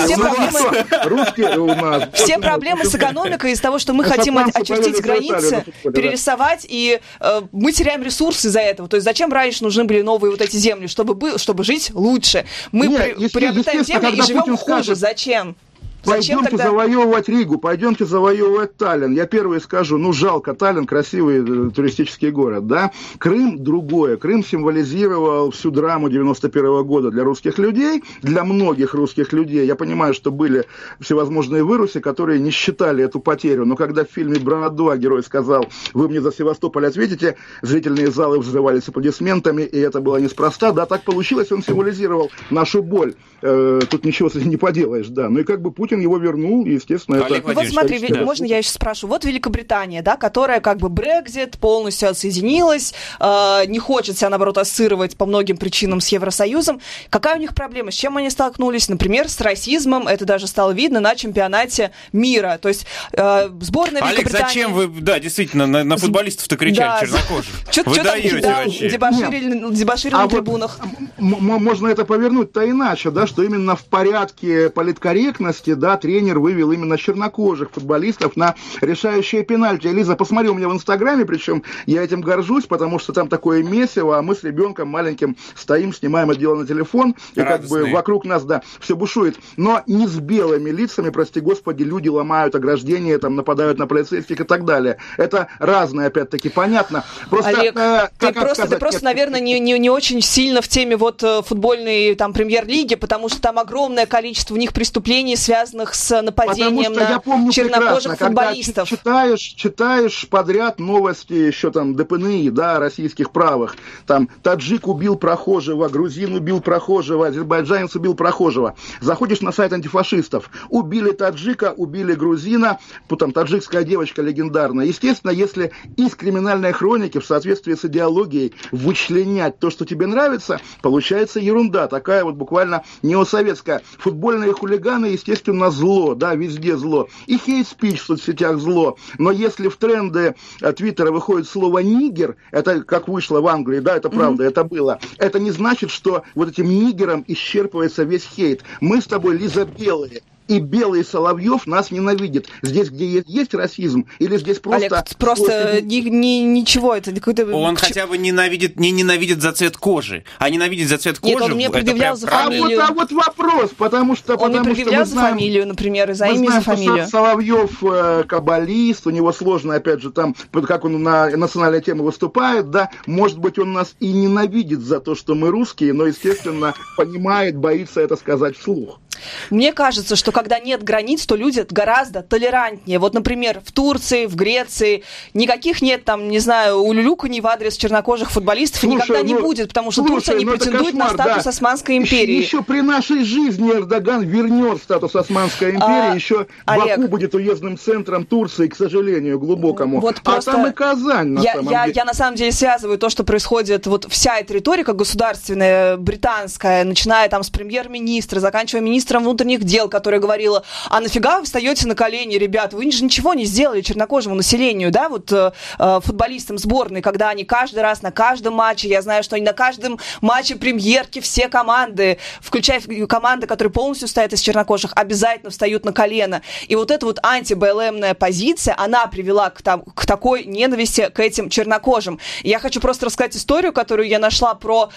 границ все проблемы с экономикой из-за того, что мы хотим очертить границы, перерисовать, и мы теряем ресурсы из-за этого. То есть зачем раньше нужны были новые вот эти земли? Чтобы жить лучше. Мы приобретаем земли и живем хуже. Зачем? Пойдемте завоевывать Ригу, пойдемте завоевывать Таллин. Я первый скажу, жалко, Таллин красивый туристический город, да. Крым другое. Крым символизировал всю драму 91-го года для русских людей, для многих русских людей. Я понимаю, что были всевозможные вырусы, которые не считали эту потерю. Но когда в фильме «Брат 2» герой сказал: «Вы мне за Севастополь ответите», зрительные залы взрывались аплодисментами, и это было неспроста. Да, так получилось, он символизировал нашу боль. Тут ничего с этим не поделаешь, да. Ну и как бы Путин его вернул, естественно, это... Вот смотри, можно я еще спрошу? Вот Великобритания, да, которая как бы Брексит, полностью отсоединилась, не хочет себя, наоборот, ассоциировать по многим причинам с Евросоюзом. Какая у них проблема? С чем они столкнулись? Например, с расизмом. Это даже стало видно на чемпионате мира. То есть сборная Великобритании... Олег, зачем вы, да, действительно, на футболистов-то кричали, чернокожих? Вы даете вообще. Дебоширили на трибунах. Можно это повернуть-то иначе, да, что именно в порядке политкорректности, да, тренер вывел именно чернокожих футболистов на решающие пенальти. Лиза, посмотри у меня в Инстаграме, причем я этим горжусь, потому что там такое месиво, а мы с ребенком маленьким стоим, снимаем это дело на телефон, и радостные. как бы вокруг нас, да, все бушует. Но не с белыми лицами, прости господи, люди ломают ограждения, там нападают на полицейских и так далее. Это разное, опять-таки, понятно. Просто, Олег, ты просто, наверное, не очень сильно в теме вот футбольной там премьер-лиги, потому что там огромное количество у них преступлений, связанных с нападением на чернокожих футболистов. Когда читаешь подряд новости еще там ДПНИ, да, российских правых, там таджик убил прохожего, грузин убил прохожего, азербайджанец убил прохожего. Заходишь на сайт антифашистов, убили таджика, убили грузина, там таджикская девочка легендарная. Естественно, если из криминальной хроники в соответствии с идеологией вычленять то, что тебе нравится, получается ерунда, такая вот буквально неосоветская. Футбольные хулиганы, естественно, зло, да, везде зло. И хейт-спич в соцсетях зло. Но если в тренды Твиттера выходит слово «нигер», это как вышло в Англии, да, это правда, это было. Это не значит, что вот этим нигером исчерпывается весь хейт. Мы с тобой, Лиза, белые. И белый Соловьев нас ненавидит. Здесь, где есть расизм, или здесь просто... Олег, просто ничего, это какой-то... Он хотя бы не ненавидит за цвет кожи. А ненавидит за цвет кожи... Нет, он мне предъявлял за фамилию. А вот вопрос, потому что... Он мне предъявлял за фамилию, например, и за имя, и за фамилию. Соловьев каббалист, у него сложно, опять же, там, как он на национальной теме выступает, да, может быть, он нас и ненавидит за то, что мы русские, но, естественно, понимает, боится это сказать вслух. Мне кажется, что когда нет границ, то люди гораздо толерантнее. Вот, например, в Турции, в Греции никаких нет, там, не знаю, улюлюканий в адрес чернокожих футболистов и никогда не будет, потому что Турция не претендует на статус Османской империи. Еще при нашей жизни Эрдоган вернет статус Османской империи, еще Олег, Баку будет уездным центром Турции, к сожалению, глубокому. Вот просто там и Казань, на самом деле. Я на самом деле связываю то, что происходит, вот вся эта риторика государственная, британская, начиная там с премьер-министра, заканчивая министром внутренних дел, которая говорила: а нафига вы встаете на колени, ребят, вы же ничего не сделали чернокожему населению, да, вот футболистам сборной, когда они каждый раз на каждом матче, я знаю, что они на каждом матче премьерки, все команды, включая команды, которые полностью состоят из чернокожих, обязательно встают на колено. И вот эта вот анти-БЛМная позиция, она привела к такой ненависти к этим чернокожим. И я хочу просто рассказать историю, которую я нашла про,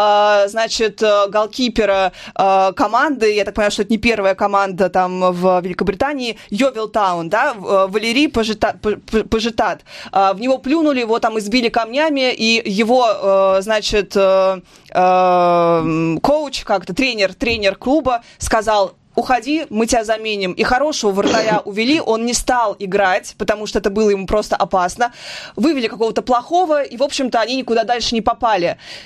значит, голкипера команды, я так понимаю, что это не первая команда там в Великобритании, Йовилтаун, да, Валерий Пажетат. В него плюнули, его там избили камнями, и его, значит, коуч, как-то тренер клуба сказал: уходи, мы тебя заменим. И хорошего вратаря увели, он не стал играть, потому что это было ему просто опасно. Вывели какого-то плохого, и, в общем-то, они никуда дальше не попали.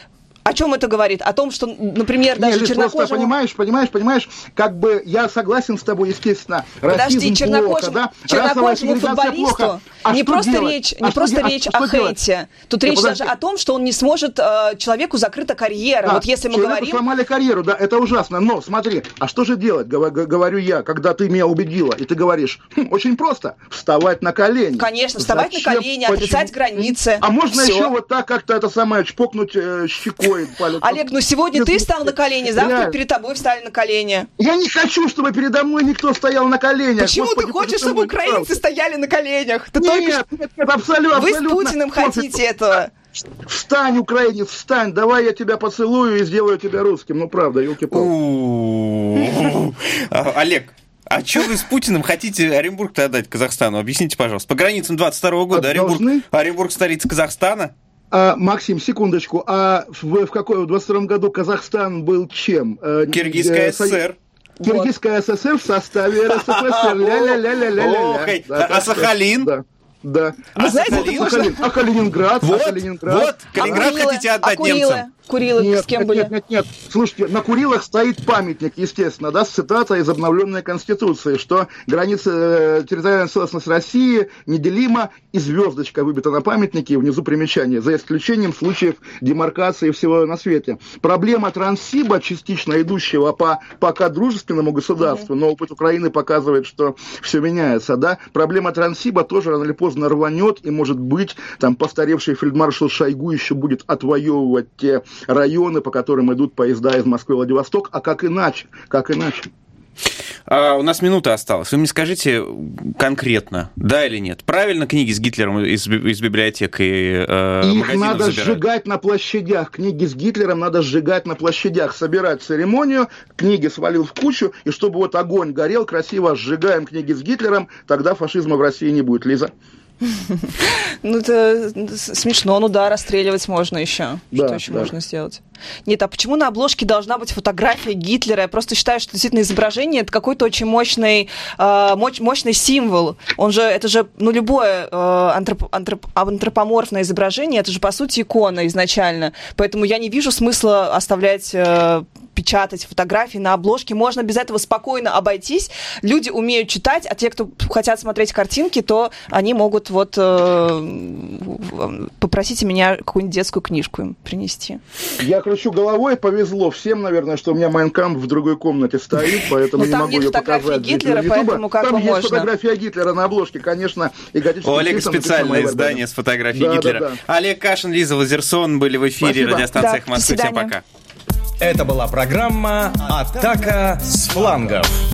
О чем это говорит? О том, что, например, даже чернокожему... Понимаешь, как бы я согласен с тобой, естественно. Подожди, чернокожему футболисту не просто речь о хейте. Тут речь даже о том, что он не сможет, человеку закрыта карьера. Да, вот если мы говорим... сломали карьеру, да, это ужасно. Но смотри, а что же делать, говорю я, когда ты меня убедила, и ты говоришь, очень просто, вставать на колени. Конечно, вставать на колени, отрицать границы. А можно еще вот так как-то это самое чпокнуть щекой палец. Олег, ну сегодня ты встал на колени, завтра перед тобой встали на колени. Я не хочу, чтобы передо мной никто стоял на коленях. Почему ты хочешь, чтобы украинцы стояли на коленях? Нет, абсолютно. Вы с Путиным хотите этого. Встань, украинец, встань, давай я тебя поцелую и сделаю тебя русским. Ну, правда, елки-палки. Олег, а что вы с Путиным хотите Оренбург-то отдать Казахстану? Объясните, пожалуйста. По границам 22 года Оренбург столица Казахстана? Максим, секундочку. А в 22 году Казахстан был чем? Киргизская ССР. Киргизская ССР в составе РСФСР. Ля-ля-ля-ля-ля-ля. А Сахалин? Да. Вы знаете, а Калининград? Вот, Калининград хотите отдать немцам? Курилы с кем были? Нет. Слушайте, на Курилах стоит памятник, естественно, да, с цитатой из обновленной Конституции, что граница территориальной целостности России неделима, и звездочка выбита на памятнике, и внизу примечание, за исключением случаев демаркации всего на свете. Проблема Транссиба, частично идущего по пока дружественному государству, но опыт Украины показывает, что все меняется, да, проблема Транссиба тоже рано или поздно рванет, и, может быть, там постаревший фельдмаршал Шойгу еще будет отвоевывать те районы, по которым идут поезда из Москвы в Владивосток, а как иначе? У нас минута осталась. Вы мне скажите конкретно, да или нет? Правильно книги с Гитлером из библиотек и магазинов их надо забирать? Сжигать на площадях. Книги с Гитлером надо сжигать на площадях. Собирать церемонию, книги свалил в кучу, и чтобы вот огонь горел, красиво сжигаем книги с Гитлером, тогда фашизма в России не будет. Лиза? Ну, это смешно, ну да, расстреливать можно еще. Да, что еще можно сделать? Нет, а почему на обложке должна быть фотография Гитлера? Я просто считаю, что действительно изображение — это какой-то очень мощный символ. Это же, любое антропоморфное изображение, это же, по сути, икона изначально. Поэтому я не вижу смысла оставлять, печатать фотографии на обложке. Можно без этого спокойно обойтись. Люди умеют читать, а те, кто хотят смотреть картинки, то они могут попросите меня какую-нибудь детскую книжку им принести. Я кручу головой, повезло всем, наверное, что у меня Mein Kampf в другой комнате стоит, поэтому не могу ее показать. Гитлера, поэтому как там можно? Есть фотография Гитлера на обложке, конечно. У Олега специальное издание с фотографией Гитлера. Да. Олег Кашин, Лиза Лазерсон были в эфире радиостанции «Эхо Москвы». Всем пока. Это была программа «Атака с флангов».